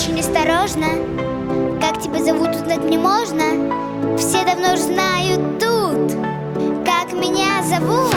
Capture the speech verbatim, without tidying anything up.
очень осторожно. Как тебя зовут, узнать мне можно? Все давно ж знают тут, как меня зовут.